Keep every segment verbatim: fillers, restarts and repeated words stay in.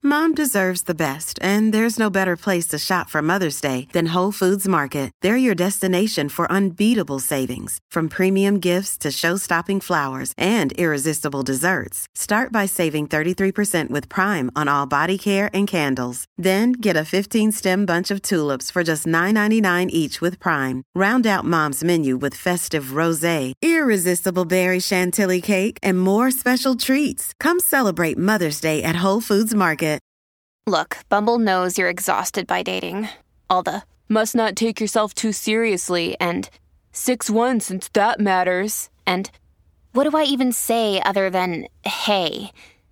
Mom deserves the best, and there's no better place to shop for Mother's Day than Whole Foods Market. They're your destination for unbeatable savings, from premium gifts to show-stopping flowers and irresistible desserts. Start by saving thirty-three percent with Prime on all body care and candles. Then get a fifteen-stem bunch of tulips for just nine ninety-nine each with Prime. Round out Mom's menu with festive rosé, irresistible berry chantilly cake, and more special treats. Come celebrate Mother's Day at Whole Foods Market. Look, Bumble knows you're exhausted by dating. All the, must not take yourself too seriously, and six one since that matters, and what do I even say other than, hey?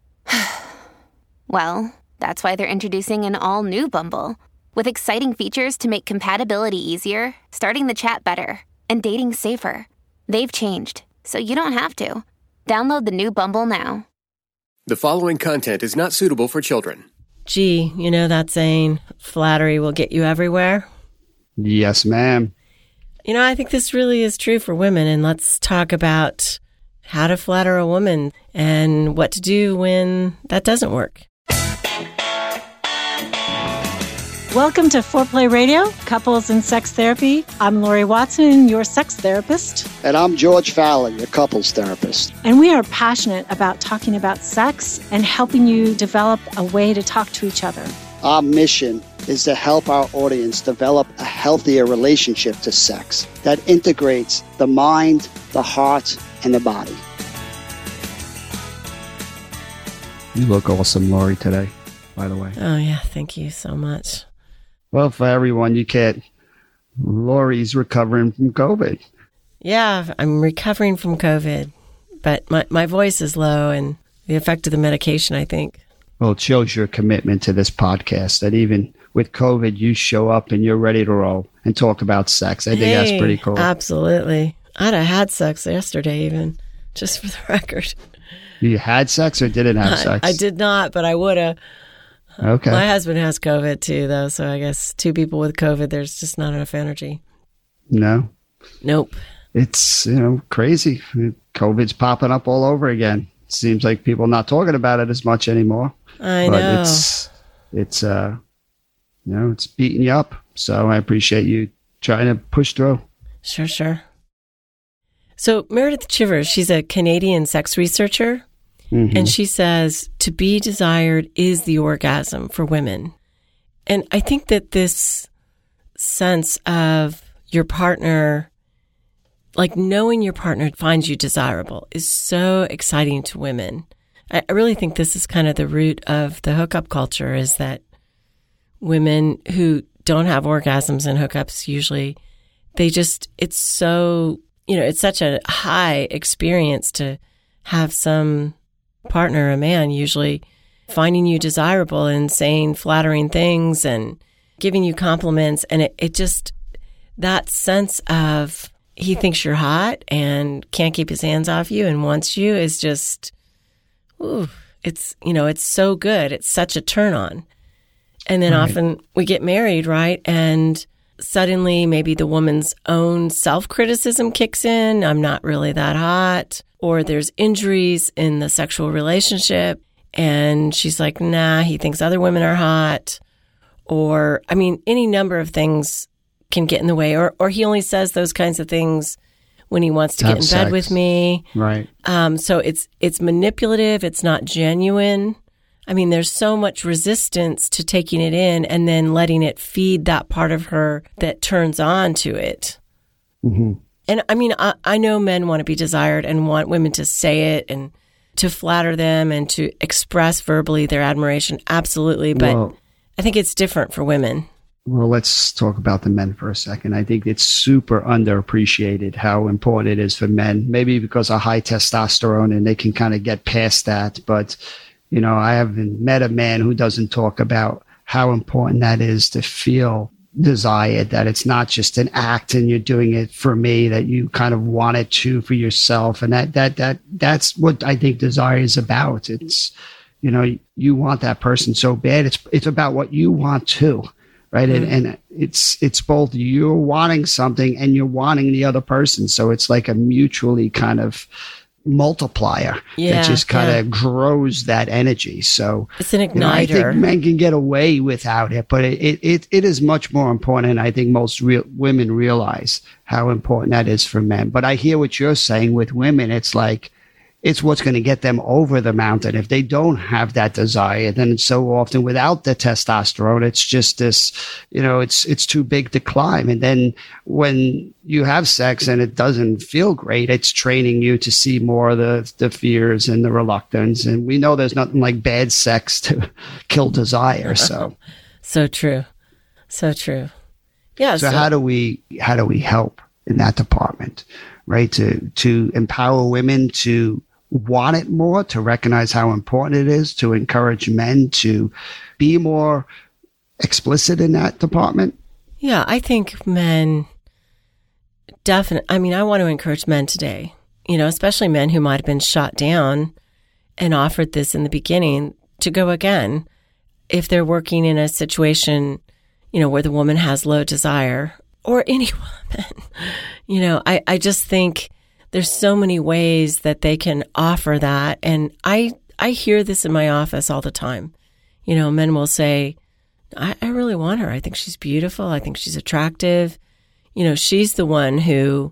Well, that's why they're introducing an all-new Bumble, with exciting features to make compatibility easier, starting the chat better, and dating safer. They've changed, so you don't have to. Download the new Bumble now. The following content is not suitable for children. Gee, you know that saying, flattery will get you everywhere? Yes, ma'am. You know, I think this really is true for women, and let's talk about how to flatter a woman and what to do when that doesn't work. Welcome to Foreplay Radio, Couples and Sex Therapy. I'm Lori Watson, your sex therapist. And I'm George Fowler, your couples therapist. And we are passionate about talking about sex and helping you develop a way to talk to each other. Our mission is to help our audience develop a healthier relationship to sex that integrates the mind, the heart, and the body. You look awesome, Lori, today, by the way. Oh, yeah. Thank you so much. Well, for everyone, you can't. Lori's recovering from COVID. Yeah, I'm recovering from COVID, but my, my voice is low and the effect of the medication, I think. Well, it shows your commitment to this podcast, that even with COVID, you show up and you're ready to roll and talk about sex. I think hey, that's pretty cool. Absolutely. I'd have had sex yesterday even, just for the record. You had sex or didn't have I, sex? I did not, but I would have. Okay. My husband has COVID too, though, so I guess two people with COVID, there's just not enough energy. No? Nope. It's, you know, crazy. COVID's popping up all over again. It seems like people are not talking about it as much anymore. I but know. It's, it's, uh, you know, it's beating you up. So I appreciate you trying to push through. Sure, sure. So Meredith Chivers, she's a Canadian sex researcher. Mm-hmm. And she says, to be desired is the orgasm for women. And I think that this sense of your partner, like knowing your partner finds you desirable, is so exciting to women. I really think this is kind of the root of the hookup culture, is that women who don't have orgasms and hookups usually, they just, it's so, you know, it's such a high experience to have some partner, a man usually, finding you desirable and saying flattering things and giving you compliments. And it, it just, that sense of he thinks you're hot and can't keep his hands off you and wants you is just, ooh, it's, you know, it's so good. It's such a turn on. And then right. often we get married, right? And suddenly maybe the woman's own self-criticism kicks in. I'm not really that hot. Or there's injuries in the sexual relationship, and she's like, nah, he thinks other women are hot. Or, I mean, any number of things can get in the way. Or or he only says those kinds of things when he wants to Have get in sex. bed with me. Right. Um, so it's it's manipulative. It's not genuine. I mean, there's so much resistance to taking it in and then letting it feed that part of her that turns on to it. Mm-hmm. And I mean, I, I know men want to be desired and want women to say it and to flatter them and to express verbally their admiration. Absolutely. But well, I think it's different for women. Well, let's talk about the men for a second. I think it's super underappreciated how important it is for men, maybe because of high testosterone and they can kind of get past that. But, you know, I haven't met a man who doesn't talk about how important that is to feel desired, that it's not just an act and you're doing it for me, that you kind of want it to for yourself. And that, that, that, that's what I think desire is about. It's, you know, you want that person so bad. It's, it's about what you want too. Right. Mm-hmm. And, and it's, it's both you're wanting something and you're wanting the other person. So it's like a mutually kind of multiplier yeah, that just kind of yeah. grows that energy. So it's an igniter. You know, I think men can get away without it, but it, it, it, it is much more important. And I think most real women realize how important that is for men. But I hear what you're saying with women. It's like, it's what's going to get them over the mountain. If they don't have that desire, then it's so often without the testosterone, it's just this, you know, it's, it's too big to climb. And then when you have sex and it doesn't feel great, it's training you to see more of the, the fears and the reluctance. And we know there's nothing like bad sex to kill desire. So, so true. So true. Yeah. So, so how do we, how do we help in that department, right? To, to empower women to want it more, to recognize how important it is, to encourage men to be more explicit in that department? Yeah, I think men definitely, I mean, I want to encourage men today, you know, especially men who might have been shot down and offered this in the beginning, to go again if they're working in a situation, you know, where the woman has low desire, or any woman. You know, I, I just think there's so many ways that they can offer that. And I, I hear this in my office all the time. You know, men will say, I, I really want her. I think she's beautiful. I think she's attractive. You know, she's the one who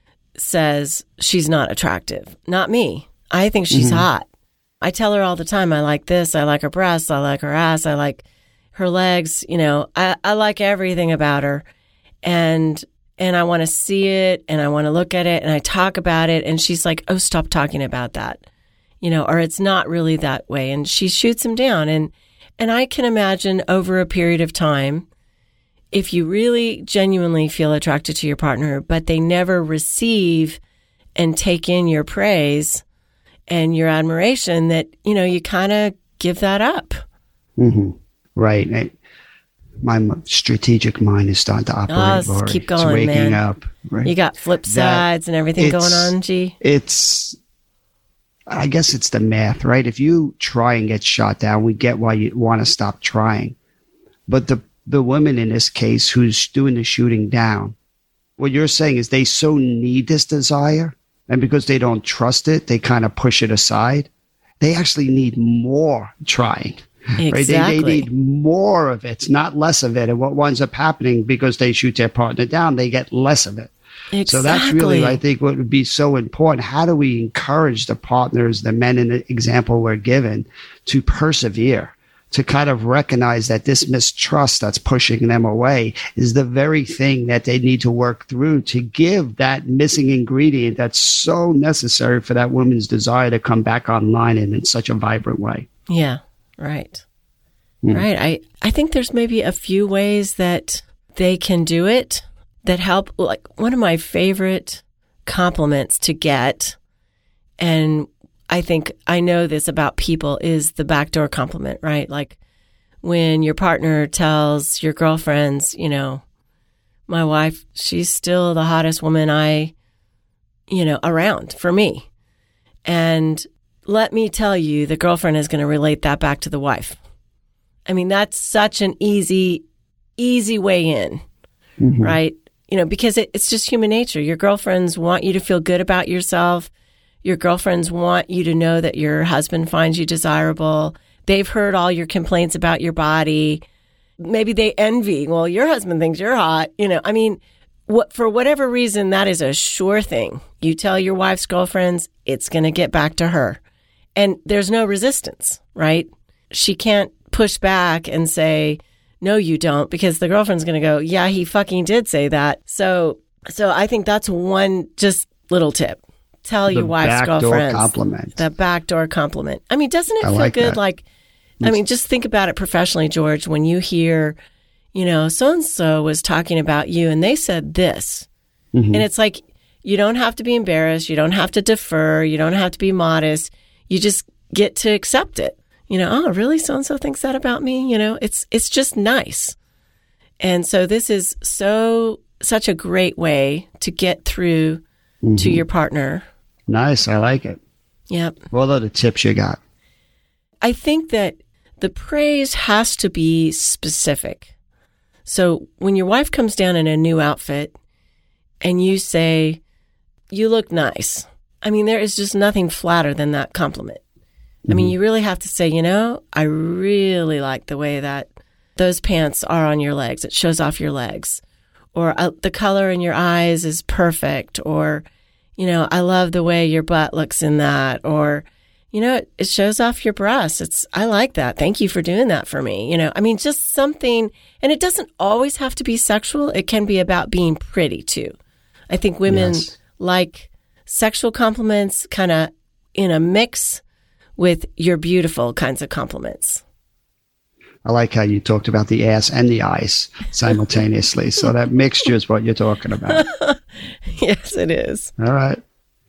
says she's not attractive, not me. I think she's mm-hmm. hot. I tell her all the time, I like this. I like her breasts. I like her ass. I like her legs. You know, I, I like everything about her. And And I want to see it, and I want to look at it, and I talk about it. And she's like, oh, stop talking about that, you know, or it's not really that way. And she shoots him down. And, and I can imagine over a period of time, if you really genuinely feel attracted to your partner, but they never receive and take in your praise and your admiration, that, you know, you kind of give that up. Mm-hmm. Right. I- My strategic mind is starting to operate. Oh, keep going, it's waking man. up. Right? You got flip sides that and everything going on, G. It's, I guess it's the math, right? If you try and get shot down, we get why you want to stop trying. But the the woman in this case who's doing the shooting down, what you're saying is they so need this desire, and because they don't trust it, they kind of push it aside. They actually need more trying. Exactly. Right? They, they need more of it, not less of it. And what winds up happening, because they shoot their partner down, they get less of it. Exactly. So that's really, I think, what would be so important. How do we encourage the partners, the men in the example we're given, to persevere, to kind of recognize that this mistrust that's pushing them away is the very thing that they need to work through to give that missing ingredient that's so necessary for that woman's desire to come back online and in such a vibrant way. Yeah. Right. Mm. Right. I, I think there's maybe a few ways that they can do it that help. Like, one of my favorite compliments to get, and I think I know this about people, is the backdoor compliment, right? Like when your partner tells your girlfriends, you know, my wife, she's still the hottest woman I, you know, around for me. And let me tell you, the girlfriend is going to relate that back to the wife. I mean, that's such an easy, easy way in, mm-hmm. right? You know, because it, it's just human nature. Your girlfriends want you to feel good about yourself. Your girlfriends want you to know that your husband finds you desirable. They've heard all your complaints about your body. Maybe they envy, well, your husband thinks you're hot. You know, I mean, what, for whatever reason, that is a sure thing. You tell your wife's girlfriends, it's going to get back to her. And there's no resistance, right? She can't push back and say, no, you don't, because the girlfriend's going to go, yeah, he fucking did say that. So so I think that's one just little tip. Tell the your wife's girlfriends. Compliment. The backdoor compliment. I mean, doesn't it I feel like good? That. Like, I mean, just think about it professionally, George, when you hear, you know, so-and-so was talking about you and they said this. Mm-hmm. And it's like, you don't have to be embarrassed. You don't have to defer. You don't have to be modest. You just get to accept it. You know, oh, really? So-and-so thinks that about me? You know, it's it's just nice. And so this is so such a great way to get through mm-hmm. to your partner. Nice. I like it. Yep. What are the tips you got? I think that the praise has to be specific. So when your wife comes down in a new outfit and you say, you look nice, I mean, there is just nothing flatter than that compliment. Mm-hmm. I mean, you really have to say, you know, I really like the way that those pants are on your legs. It shows off your legs. Or uh, the color in your eyes is perfect. Or, you know, I love the way your butt looks in that. Or, you know, it, it shows off your breasts. It's, I like that. Thank you for doing that for me. You know, I mean, just something, and it doesn't always have to be sexual. It can be about being pretty too. I think women yes. like sexual compliments kind of in a mix with your beautiful kinds of compliments. I like how you talked about the ass and the eyes simultaneously. So that mixture is what you're talking about. Yes, it is. All right.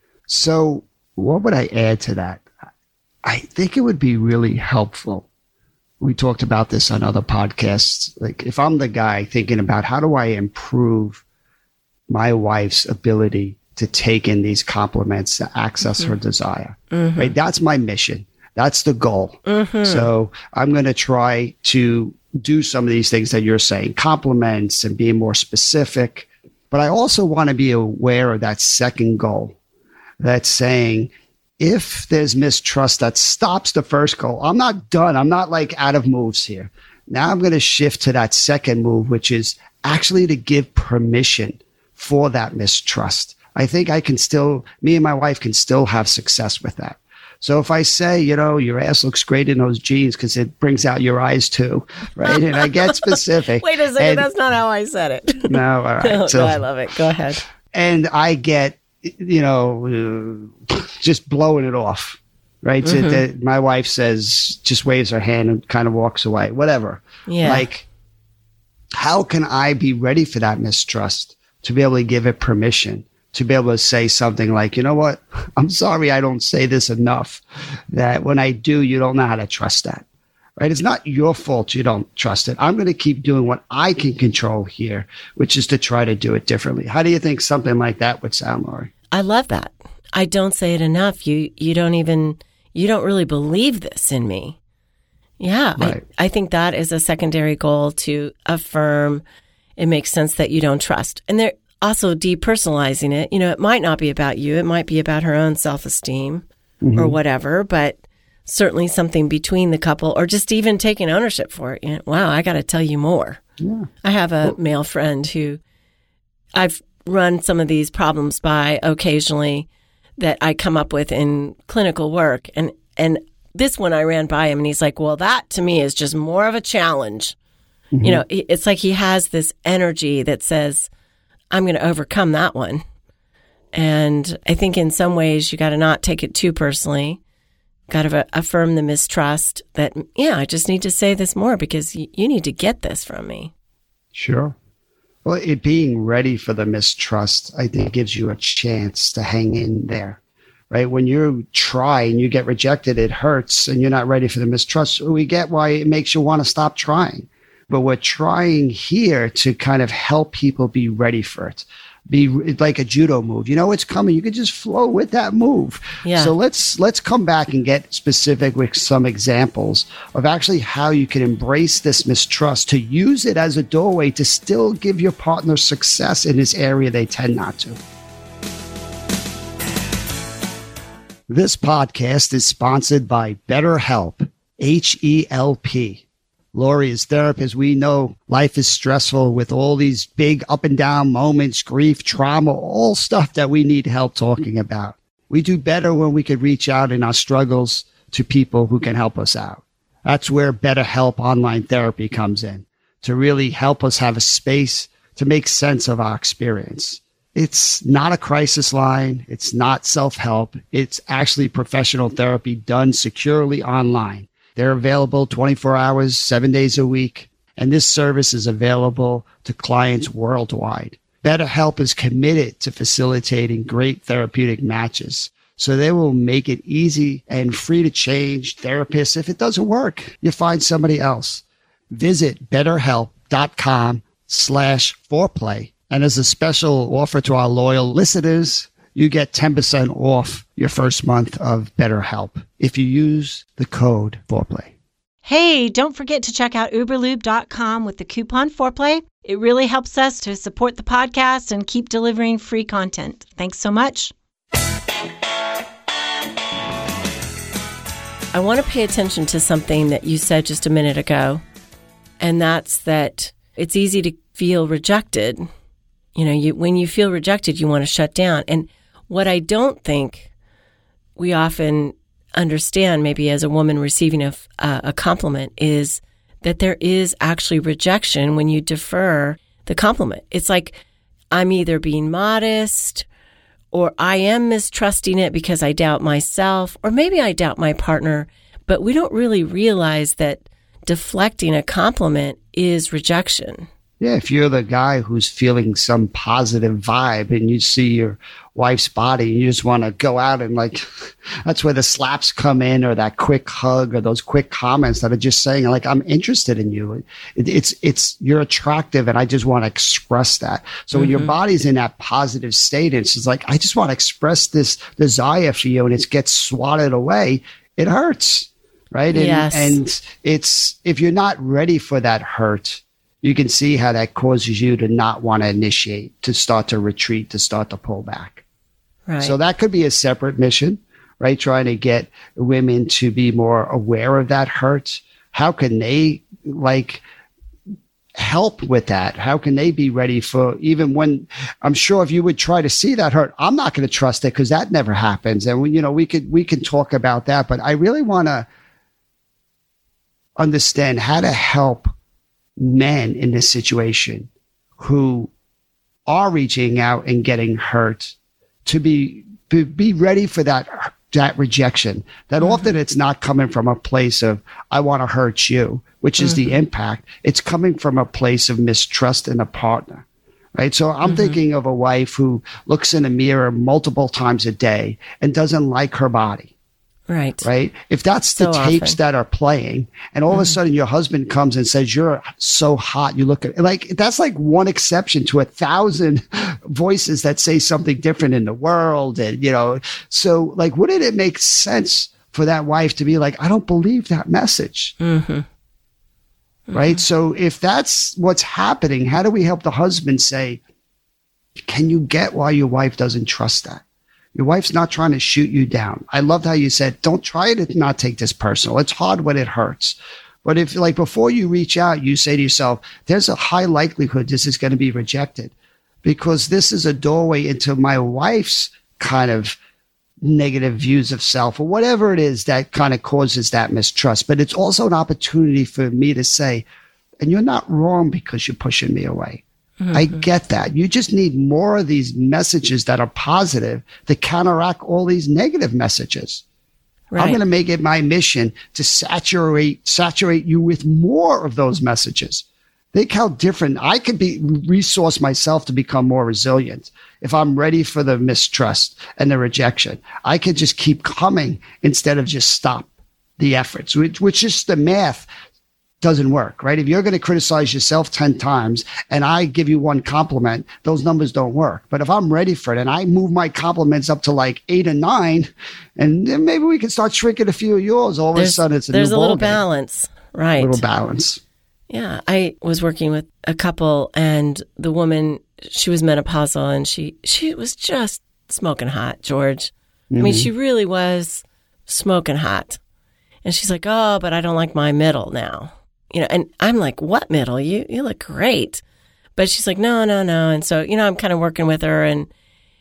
So what would I add to that? I think it would be really helpful. We talked about this on other podcasts. Like if I'm the guy thinking about how do I improve my wife's ability to take in these compliments, to access mm-hmm. her desire, mm-hmm. right? That's my mission. That's the goal. Mm-hmm. So I'm going to try to do some of these things that you're saying, compliments and being more specific. But I also want to be aware of that second goal. That's saying, if there's mistrust that stops the first goal, I'm not done. I'm not like out of moves here. Now I'm going to shift to that second move, which is actually to give permission for that mistrust. I think I can still, me and my wife can still have success with that. So if I say, you know, your ass looks great in those jeans because it brings out your eyes too, right? And I get specific. Wait a second, and, that's not how I said it. No, all right. No, so, no, I love it. Go ahead. And I get, you know, uh, just blowing it off, right? Mm-hmm. So that my wife says, just waves her hand and kind of walks away, whatever. Yeah. Like, how can I be ready for that mistrust to be able to give it permission? To be able to say something like, you know what, I'm sorry I don't say this enough, that when I do, you don't know how to trust that, right? It's not your fault you don't trust it. I'm going to keep doing what I can control here, which is to try to do it differently. How do you think something like that would sound, Lori? I love that. I don't say it enough. You you don't even, you don't really believe this in me. Yeah, right. I, I think that is a secondary goal, to affirm it makes sense that you don't trust. And there, also depersonalizing it, you know, it might not be about you. It might be about her own self-esteem mm-hmm. or whatever, but certainly something between the couple, or just even taking ownership for it. You know, wow, I got to tell you more. Yeah. I have a well, male friend who I've run some of these problems by occasionally that I come up with in clinical work. And, and this one I ran by him and he's like, well, that to me is just more of a challenge. Mm-hmm. You know, it's like he has this energy that says, I'm going to overcome that one. And I think in some ways you got to not take it too personally. Got to affirm the mistrust that, yeah, I just need to say this more because y- you need to get this from me. Sure. Well, it being ready for the mistrust, I think gives you a chance to hang in there, right? When you try and you get rejected, it hurts and you're not ready for the mistrust. We get why it makes you want to stop trying. But we're trying here to kind of help people be ready for it. Be like a judo move. You know it's coming. You can just flow with that move. Yeah. So let's let's come back and get specific with some examples of actually how you can embrace this mistrust, to use it as a doorway to still give your partner success in this area they tend not to. This podcast is sponsored by BetterHelp, H E L P. Lori, as therapists, we know life is stressful with all these big up and down moments, grief, trauma, all stuff that we need help talking about. We do better when we can reach out in our struggles to people who can help us out. That's where BetterHelp online therapy comes in, to really help us have a space to make sense of our experience. It's not a crisis line. It's not self-help. It's actually professional therapy done securely online. They're available twenty-four hours, seven days a week, and this service is available to clients worldwide. BetterHelp is committed to facilitating great therapeutic matches, so they will make it easy and free to change therapists. If it doesn't work, you find somebody else. Visit betterhelp.com slash foreplay, and as a special offer to our loyal listeners, you get ten percent off your first month of BetterHelp if you use the code foreplay. Hey, don't forget to check out uber lube dot com with the coupon foreplay. It really helps us to support the podcast and keep delivering free content. Thanks so much. I want to pay attention to something that you said just a minute ago, and that's that it's easy to feel rejected. You know, you, when you feel rejected, you want to shut down. And what I don't think we often understand, maybe as a woman receiving a, uh, a compliment, is that there is actually rejection when you defer the compliment. It's like I'm either being modest or I am mistrusting it because I doubt myself, or maybe I doubt my partner, but we don't really realize that deflecting a compliment is rejection. Yeah, if you're the guy who's feeling some positive vibe and you see your wife's body, you just want to go out and like, that's where the slaps come in, or that quick hug, or those quick comments that are just saying like, I'm interested in you. It, it's, it's, you're attractive and I just want to express that. So mm-hmm. when your body's in that positive state, it's just like, I just want to express this desire for you, and it gets swatted away. It hurts, right? And, yes. and it's, if you're not ready for that hurt, you can see how that causes you to not want to initiate, to start to retreat, to start to pull back. Right. So that could be a separate mission, right? Trying to get women to be more aware of that hurt. How can they like help with that? How can they be ready for, even when, I'm sure if you would try to see that hurt, I'm not going to trust it because that never happens. And we, you know, we could, we can talk about that, but I really want to understand how to help men in this situation who are reaching out and getting hurt to be be, be ready for that that rejection. That mm-hmm. often it's not coming from a place of I want to hurt you, which is mm-hmm. the impact. It's coming from a place of mistrust in a partner, right? So I'm mm-hmm. thinking of a wife who looks in a mirror multiple times a day and doesn't like her body. Right. Right. If that's the so tapes often. that are playing, and all mm-hmm. of a sudden your husband comes and says, you're so hot, you look at, like, that's like one exception to a thousand voices that say something different in the world. And, you know, so like, wouldn't it make sense for that wife to be like, I don't believe that message. Mm-hmm. Mm-hmm. Right. So if that's what's happening, how do we help the husband say, can you get why your wife doesn't trust that? Your wife's not trying to shoot you down. I loved how you said, don't try to not take this personal. It's hard when it hurts. But if, like, before you reach out, you say to yourself, there's a high likelihood this is going to be rejected because this is a doorway into my wife's kind of negative views of self, or whatever it is that kind of causes that mistrust. But it's also an opportunity for me to say, and you're not wrong because you're pushing me away. Mm-hmm. I get that. You just need more of these messages that are positive to counteract all these negative messages. Right. I'm going to make it my mission to saturate, saturate you with more of those messages. Think how different I could be, resource myself to become more resilient. If I'm ready for the mistrust and the rejection, I could just keep coming instead of just stop the efforts, which, which is the math. Doesn't work, right? If you're going to criticize yourself ten times and I give you one compliment, those numbers don't work. But if I'm ready for it and I move my compliments up to like eight or nine, and then maybe we can start shrinking a few of yours, all there's, of a sudden it's a there's new a little ballgame. balance, right? A little balance. Yeah. I was working with a couple, and the woman, she was menopausal, and she, she was just smoking hot, George. Mm-hmm. I mean, she really was smoking hot. And she's like, oh, but I don't like my middle now. You know, and I'm like, what middle? You you look great. But she's like, no, no, no. And so, you know, I'm kind of working with her, and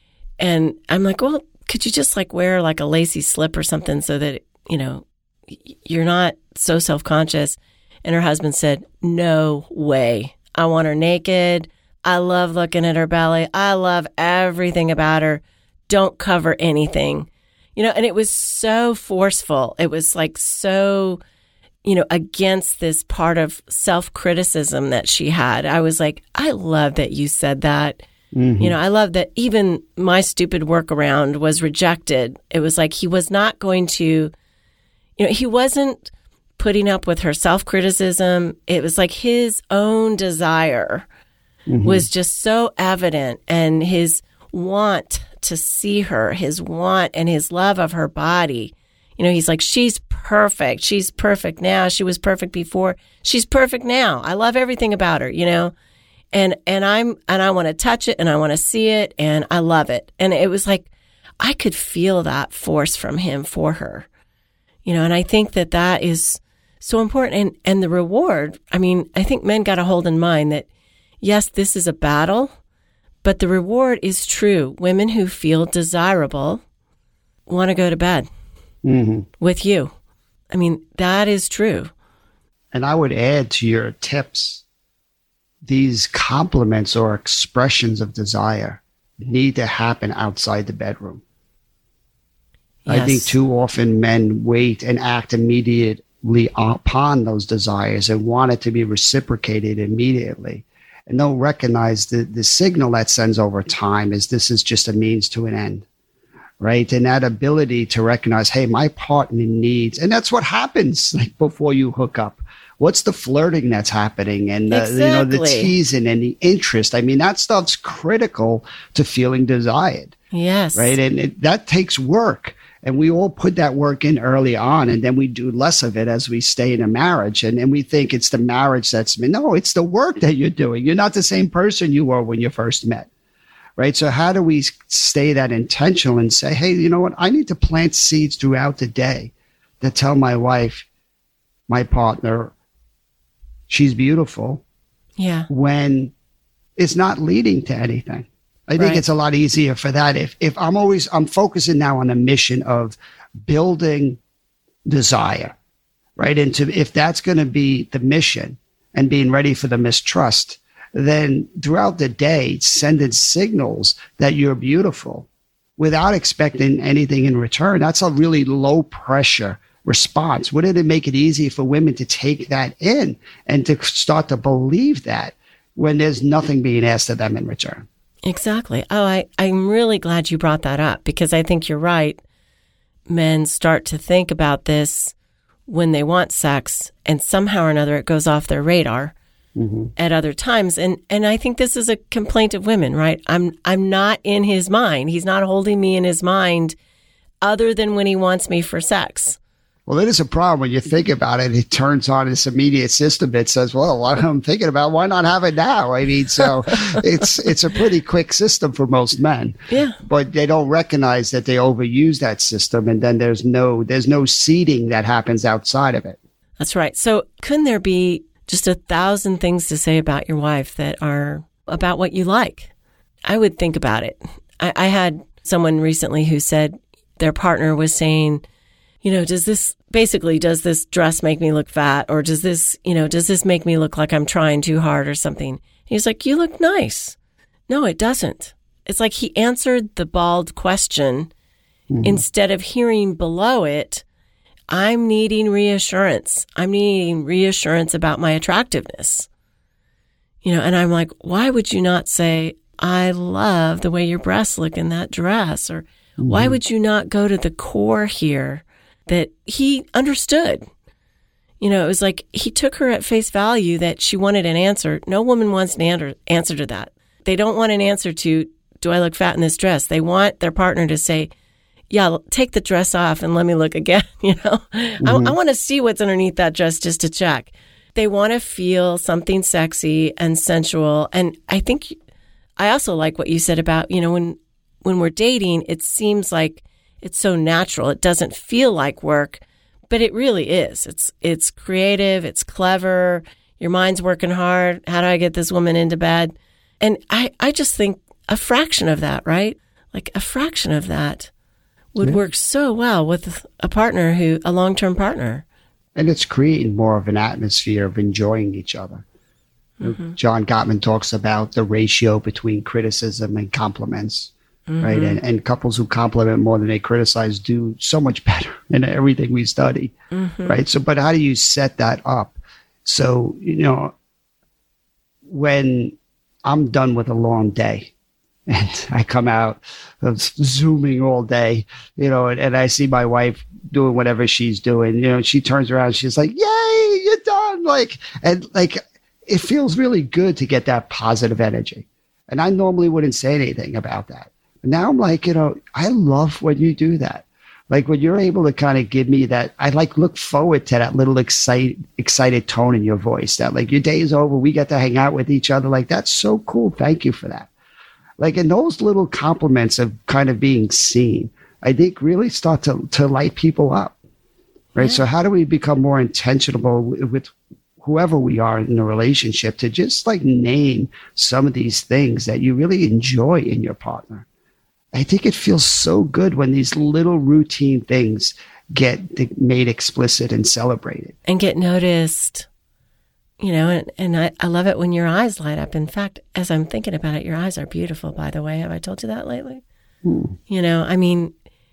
and I'm like, well, could you just like wear like a lacy slip or something so that, you know, you're not so self-conscious? And her husband said, no way. I want her naked. I love looking at her belly. I love everything about her. Don't cover anything. You know, and it was so forceful. It was like so, you know, against this part of self-criticism that she had. I was like, I love that you said that. Mm-hmm. You know, I love that even my stupid workaround was rejected. It was like he was not going to, you know, he wasn't putting up with her self-criticism. It was like his own desire mm-hmm. was just so evident, and his want to see her, his want and his love of her body. You know, he's like, she's perfect. She's perfect now. She was perfect before. She's perfect now. I love everything about her, you know, and, and I'm, and I want to touch it and I want to see it and I love it. And it was like, I could feel that force from him for her, You know, and I think that that is so important. And, and the reward, I mean, I think men got to hold in mind that, yes, this is a battle, but the reward is true. Women who feel desirable want to go to bed mm-hmm. with you. I mean, that is true. And I would add to your tips, these compliments or expressions of desire need to happen outside the bedroom. Yes. I think too often men wait and act immediately upon those desires and want it to be reciprocated immediately. And don't recognize the, the signal that sends over time is this is just a means to an end, right? And that ability to recognize, hey, my partner needs, and that's what happens like before you hook up. What's the flirting that's happening and the, exactly. you know, the teasing and the interest? I mean, that stuff's critical to feeling desired. Yes. Right. And it, that takes work. And we all put that work in early on, and then we do less of it as we stay in a marriage. And, and we think it's the marriage that's, no, it's the work that you're doing. You're not the same person you were when you first met. Right. So how do we stay that intentional and say, hey, you know what? I need to plant seeds throughout the day that tell my wife, my partner, she's beautiful. Yeah. When it's not leading to anything. I think right. it's a lot easier for that. If, if I'm always, I'm focusing now on a mission of building desire, right? And to, if that's going to be the mission and being ready for the mistrust, then throughout the day, sending signals that you're beautiful without expecting anything in return. That's a really low pressure response. Wouldn't it make it easy for women to take that in and to start to believe that when there's nothing being asked of them in return? Exactly. Oh, I, I'm really glad you brought that up because I think you're right. Men start to think about this when they want sex and somehow or another it goes off their radar mm-hmm. at other times. And and I think this is a complaint of women, right? I'm I'm not in his mind. He's not holding me in his mind other than when he wants me for sex. Well, it is a problem when you think about it. It turns on this immediate system that says, well, what I'm thinking about, why not have it now? I mean, so it's it's a pretty quick system for most men. Yeah. But they don't recognize that they overuse that system, and then there's no there's no seeding that happens outside of it. That's right. So couldn't there be just a thousand things to say about your wife that are about what you like? I would think about it. I, I had someone recently who said their partner was saying, you know, does this, basically, does this dress make me look fat? Or does this, you know, does this make me look like I'm trying too hard or something? He's like, you look nice. No, it doesn't. It's like he answered the bald question mm-hmm. instead of hearing below it, I'm needing reassurance. I'm needing reassurance about my attractiveness. You know, and I'm like, why would you not say, I love the way your breasts look in that dress? Or mm-hmm. why would you not go to the core here? That he understood. You know, it was like he took her at face value that she wanted an answer. No woman wants an answer, answer to that. They don't want an answer to, do I look fat in this dress? They want their partner to say, yeah, take the dress off and let me look again. You know, mm-hmm. I, I want to see what's underneath that dress just to check. They want to feel something sexy and sensual. And I think I also like what you said about, you know, when when we're dating, it seems like it's so natural. It doesn't feel like work, but it really is. It's it's creative. It's clever. Your mind's working hard. How do I get this woman into bed? And I, I just think a fraction of that, right? Like a fraction of that would yeah. work so well with a partner who, a long-term partner. And it's creating more of an atmosphere of enjoying each other. Mm-hmm. John Gottman talks about the ratio between criticism and compliments. Mm-hmm. Right. And, and couples who compliment more than they criticize do so much better in everything we study. Mm-hmm. Right. So, but how do you set that up? So, you know, when I'm done with a long day and I come out of Zooming all day, you know, and, and I see my wife doing whatever she's doing, you know, she turns around, she's like, yay, you're done. Like, and like, it feels really good to get that positive energy. And I normally wouldn't say anything about that. Now I'm like, you know, I love when you do that. Like when you're able to kind of give me that, I like look forward to that little excited, excited tone in your voice that like your day is over. We get to hang out with each other. Like, that's so cool. Thank you for that. Like, and those little compliments of kind of being seen, I think really start to, to light people up. right? Yeah. So how do we become more intentional with whoever we are in a relationship to just like name some of these things that you really enjoy in your partner? I think it feels so good when these little routine things get made explicit and celebrated. And get noticed. You know, and, and I, I love it when your eyes light up. In fact, as I'm thinking about it, your eyes are beautiful, by the way. Have I told you that lately? Hmm. You know, I mean,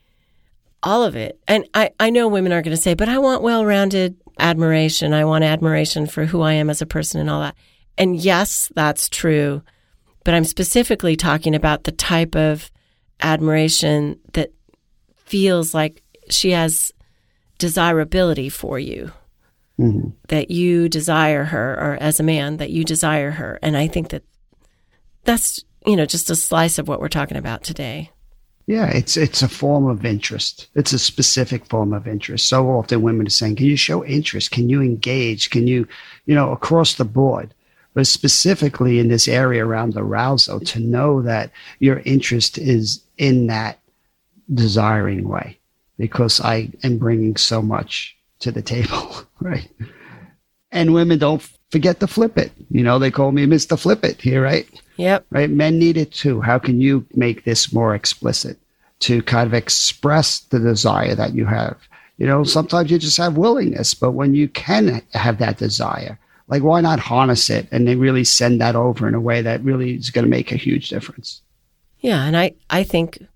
all of it. And I, I know women are going to say, but I want well-rounded admiration. I want admiration for who I am as a person and all that. And yes, that's true. But I'm specifically talking about the type of admiration that feels like she has desirability for you. Mm-hmm. That you desire her, or as a man, that you desire her. And I think that that's, you know, just a slice of what we're talking about today. Yeah, it's it's a form of interest. It's a specific form of interest. So often women are saying, can you show interest? Can you engage? Can you, you know, across the board? But specifically in this area around arousal, to know that your interest is in that desiring way, because I am bringing so much to the table, right? And women don't forget to flip it. You know, they call me Mister Flip It here, right? Yep. Right. Men need it too. How can you make this more explicit to kind of express the desire that you have? You know, sometimes you just have willingness, but when you can have that desire, like why not harness it and then really send that over in a way that really is going to make a huge difference? Yeah. And I, I think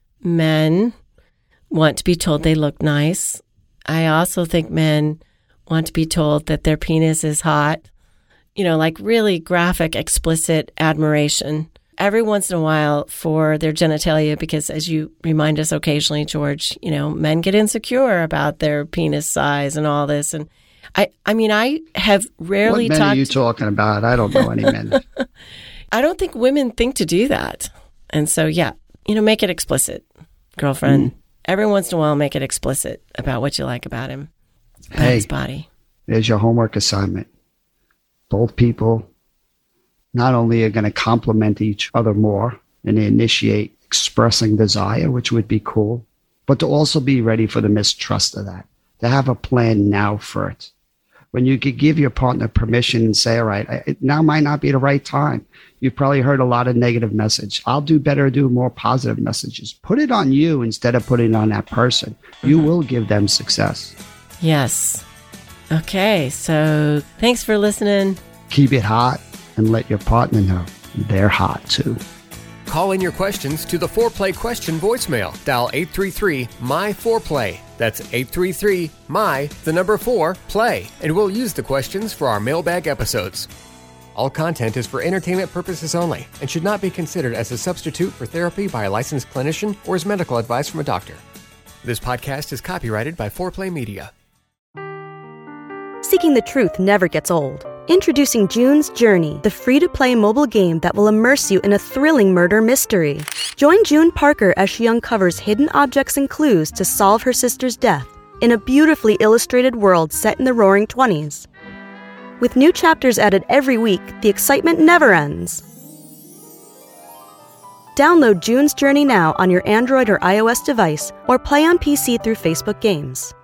men want to be told they look nice. I also think men want to be told that their penis is hot, you know, like really graphic, explicit admiration every once in a while for their genitalia, because as you remind us occasionally, George, you know, men get insecure about their penis size and all this. And I, I mean, I have rarely talked. What men talked- are you talking about? I don't know any men. I don't think women think to do that. And so, yeah, you know, make it explicit, girlfriend. Mm. Every once in a while, make it explicit about what you like about him, about hey, his body. There's your homework assignment. Both people not only are going to complement each other more and initiate expressing desire, which would be cool, but to also be ready for the mistrust of that, to have a plan now for it. When you could give your partner permission and say, all right, I, now might not be the right time. You've probably heard a lot of negative message. I'll do better, do more positive messages. Put it on you instead of putting it on that person. You will give them success. Yes. Okay, so thanks for listening. Keep it hot and let your partner know they're hot too. Call in your questions to the Foreplay question voicemail. Dial eight three three, M Y four play. That's eight three three, M Y, the number four, play. And we'll use the questions for our mailbag episodes. All content is for entertainment purposes only and should not be considered as a substitute for therapy by a licensed clinician or as medical advice from a doctor. This podcast is copyrighted by Foreplay Media. Seeking the truth never gets old. Introducing June's Journey, the free-to-play mobile game that will immerse you in a thrilling murder mystery. Join June Parker as she uncovers hidden objects and clues to solve her sister's death in a beautifully illustrated world set in the Roaring Twenties. With new chapters added every week, the excitement never ends. Download June's Journey now on your Android or iOS device, or play on P C through Facebook Games.